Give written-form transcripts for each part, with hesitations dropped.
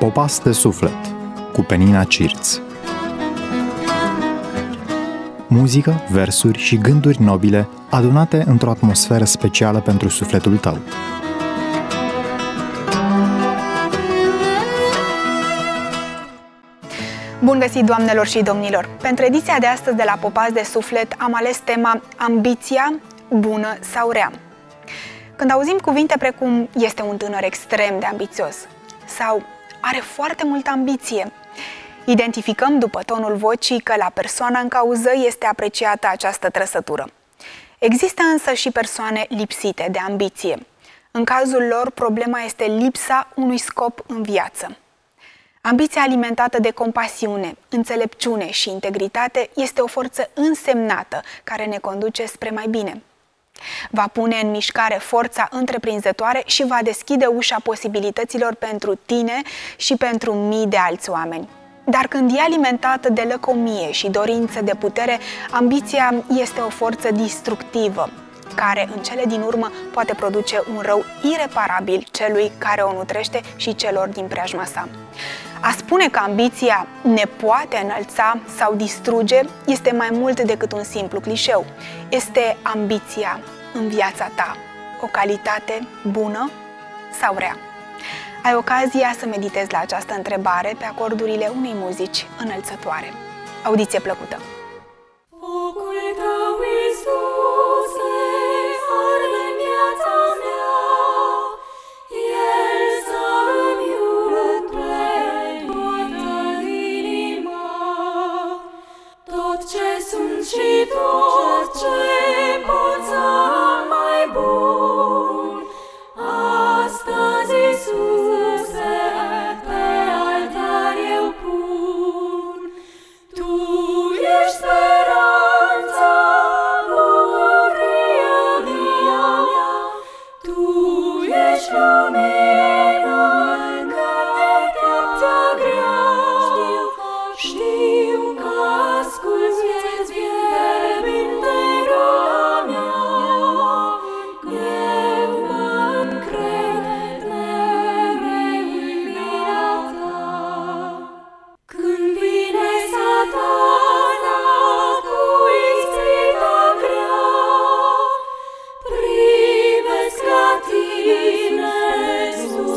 Popas de suflet cu Penina Cirț. Muzică, versuri și gânduri nobile adunate într-o atmosferă specială pentru sufletul tău. Bun găsit, doamnelor și domnilor! Pentru ediția de astăzi de la Popas de suflet am ales tema Ambiția, bună sau rea? Când auzim cuvinte precum este un tânăr extrem de ambițios sau are foarte multă ambiție, identificăm după tonul vocii că la persoana în cauză este apreciată această trăsătură. Există însă și persoane lipsite de ambiție. În cazul lor, problema este lipsa unui scop în viață. Ambiția alimentată de compasiune, înțelepciune și integritate este o forță însemnată care ne conduce spre mai bine. Va pune în mișcare forța întreprinzătoare și va deschide ușa posibilităților pentru tine și pentru mii de alți oameni. Dar când e alimentată de lăcomie și dorință de putere, ambiția este o forță distructivă, care în cele din urmă poate produce un rău ireparabil celui care o nutrește și celor din preajma sa. A spune că ambiția ne poate înălța sau distruge este mai mult decât un simplu clișeu. Este ambiția în viața ta o calitate bună sau rea? Ai ocazia să meditezi la această întrebare pe acordurile unei muzici înălțătoare. Audiție plăcută! Focul tău, Iisuse, arde în viața mea, El să-mi umple toată inima. Tot ce sunt și tot ce pot să am mai bun, astăzi, Iisuse, pe altar eu pun. Tu ești speranța, bucuria mea, Tu ești lumina în noaptea grea. Știu că asculți fierbinte rugăciunea mea, eu mă încred mereu în mila Ta. Când vine Satana cu ispită grea, privesc la Tine,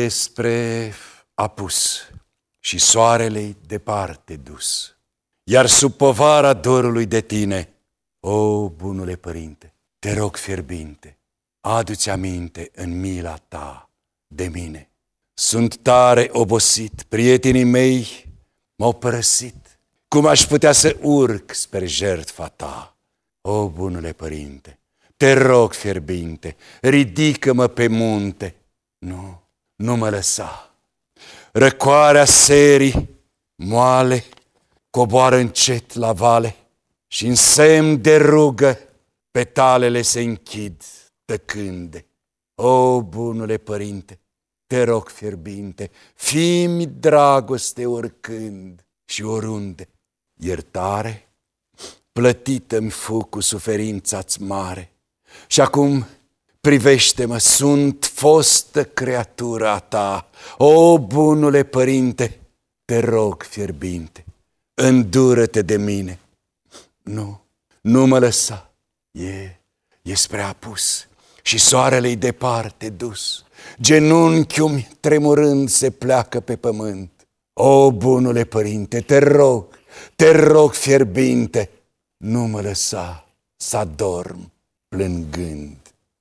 despre apus și soarele-i departe dus, iar sub povara dorului de tine, o, bunule părinte, te rog fierbinte, adu-ți aminte în mila ta de mine. Sunt tare obosit, prietenii mei m-au părăsit, cum aș putea să urc spre jertfa ta? O, bunule părinte, te rog fierbinte, ridică-mă pe munte. Nu mă lăsa. Răcoarea serii moale coboară încet la vale și în semn de rugă petalele se închid tăcânde. O, bunule părinte, te rog fierbinte, fii-mi dragoste oricând și oriunde. Iertare plătită-mi fu cu suferința-ți mare și acum privește-mă, sunt fostă creatură a ta. O, bunule părinte, te rog fierbinte, îndură-te de mine. Nu mă lăsa, e spre apus și soarele-i departe dus. Genunchiul-mi tremurând se pleacă pe pământ. O, bunule părinte, te rog fierbinte, nu mă lăsa să adorm plângând.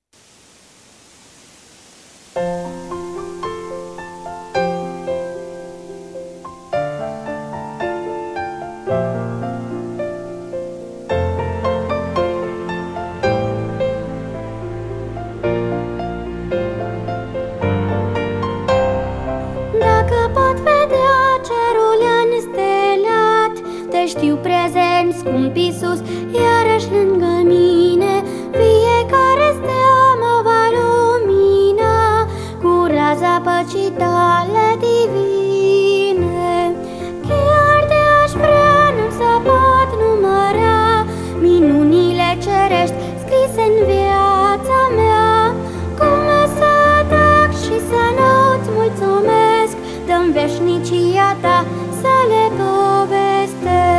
Știu prezent, scump Iisus, iarăși lângă mine. Fiecare stea mă va lumina cu raza păcii tale divine. Chiar de-aș vrea, nu să pot număra minunile cerești scrise în viața mea. Cum să tac și să nu-ți mulțumesc, dă-mi veșnicia ta să le povestesc.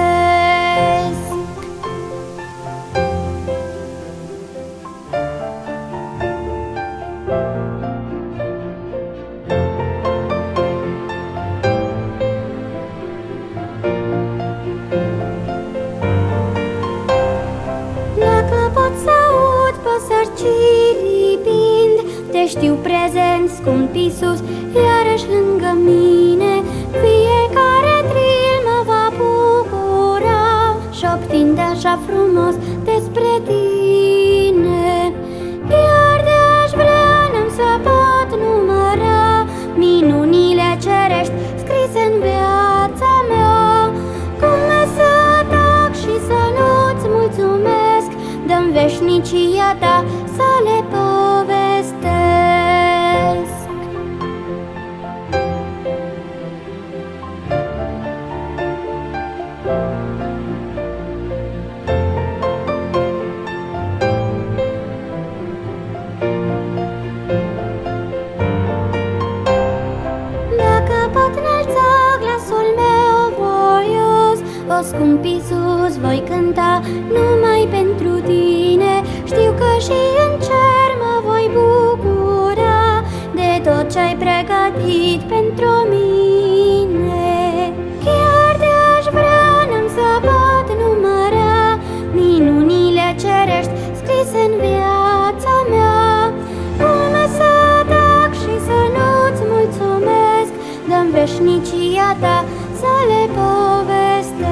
Știu prezent, scump Iisus, iarăși lângă mine. Fiecare tril mă va bucura, șoptind așa frumos despre tine. Iar de-aș vrea, n-am să pot număra minunile cerești scrise în viața mea. Cum să tac și să nu-ți mulțumesc, dă-mi veșnicia ta să le povestesc. O, scump Iisus, voi cânta numai pentru tine. Știu că și în cer mă voi bucura de tot ce-ai pregătit pentru mine. Chiar de-aș vrea, n-am să pot număra minunile cerești scrise în viața mea. Cum să tac și să nu-ți mulțumesc, dă-mi veșnicia ta să le povestesc.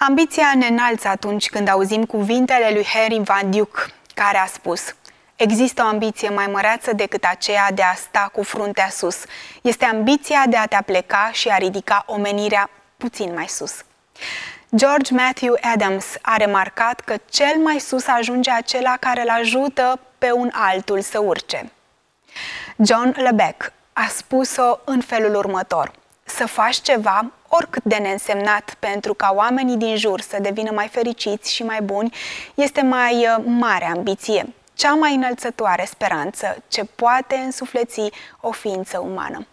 Ambiția ne înalță atunci când auzim cuvintele lui Henry Van Dyke, care a spus: există o ambiție mai măreață decât aceea de a sta cu fruntea sus. Este ambiția de a te apleca și a ridica omenirea puțin mai sus. George Matthew Adams a remarcat că cel mai sus ajunge acela care îl ajută pe un altul să urce. John Lebec a spus-o în felul următor: să faci ceva, oricât de neînsemnat, pentru ca oamenii din jur să devină mai fericiți și mai buni, este mai mare ambiție, cea mai înălțătoare speranță ce poate însufleți o ființă umană.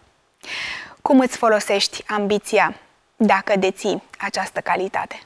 Cum îți folosești ambiția dacă deții această calitate?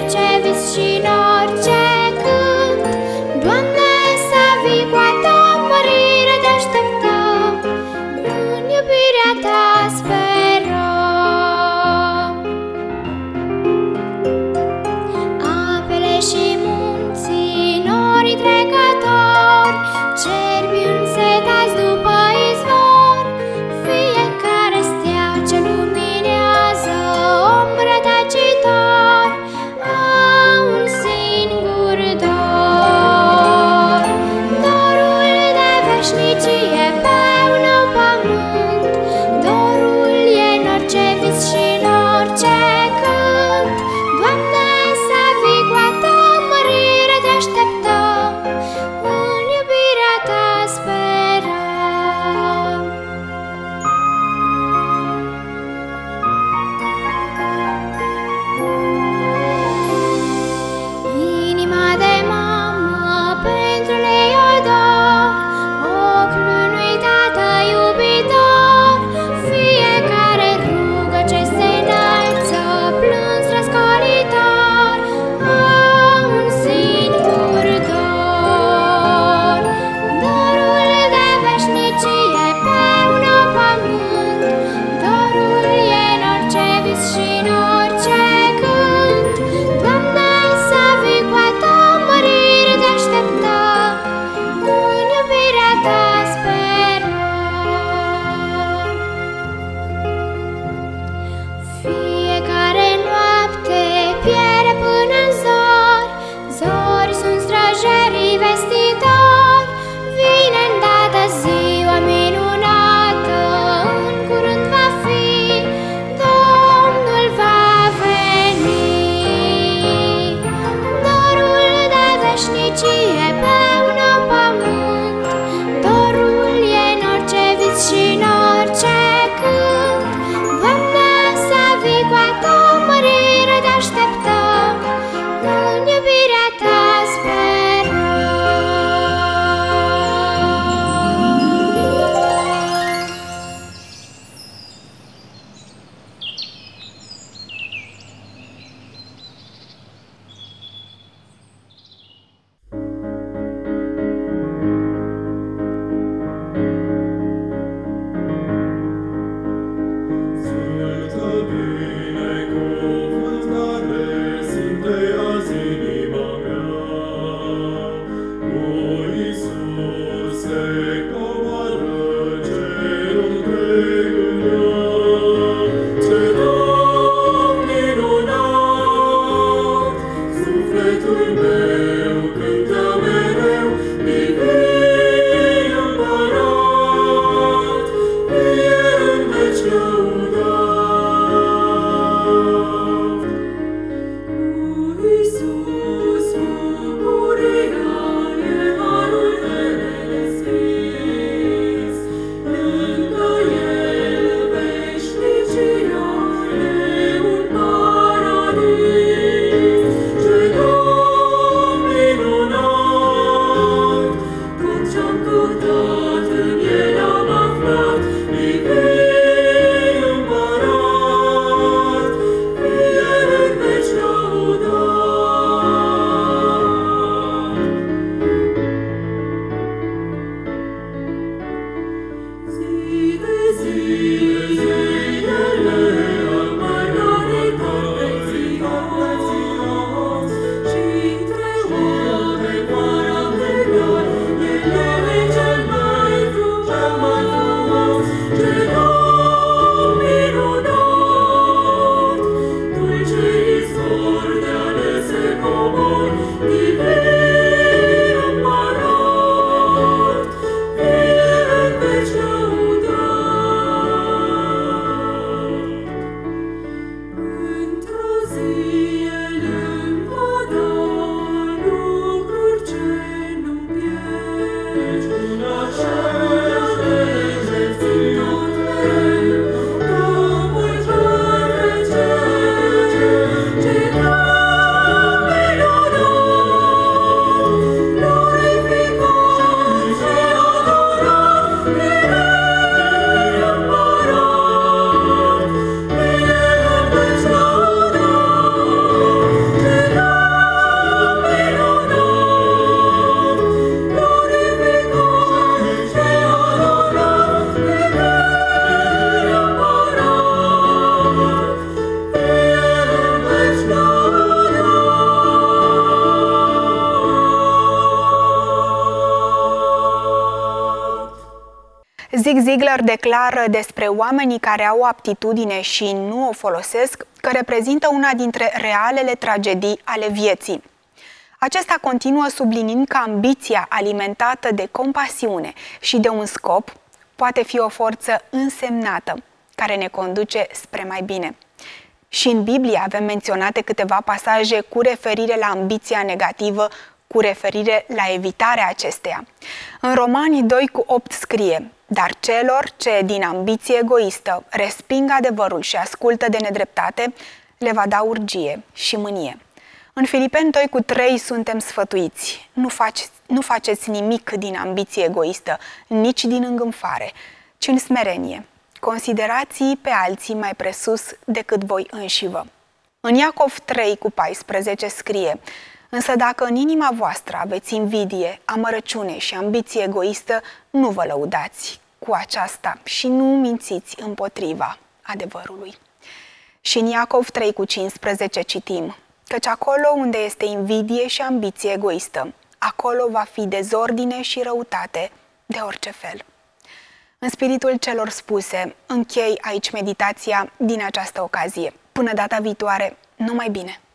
Și în orice cânt, Doamne, să vii cu a Ta Zig Ziglar declară despre oamenii care au o aptitudine și nu o folosesc că reprezintă una dintre realele tragedii ale vieții. Acesta continuă subliniind că ambiția alimentată de compasiune și de un scop poate fi o forță însemnată care ne conduce spre mai bine. Și în Biblie avem menționate câteva pasaje cu referire la ambiția negativă, cu referire la evitarea acesteia. În Romani 2:8 scrie: dar celor ce din ambiție egoistă resping adevărul și ascultă de nedreptate, le va da urgie și mânie. În Filipeni 2:3 suntem sfătuiți: nu faceți nimic din ambiție egoistă, nici din îngânfare, ci în smerenie. Considerați pe alții mai presus decât voi înșivă. În Iacov 3:14 scrie: însă dacă în inima voastră aveți invidie, amărăciune și ambiție egoistă, nu vă lăudați cu aceasta și nu mințiți împotriva adevărului. Și în Iacov 3:15 citim: căci acolo unde este invidie și ambiție egoistă, acolo va fi dezordine și răutate de orice fel. În spiritul celor spuse, închei aici meditația din această ocazie. Până data viitoare, numai bine!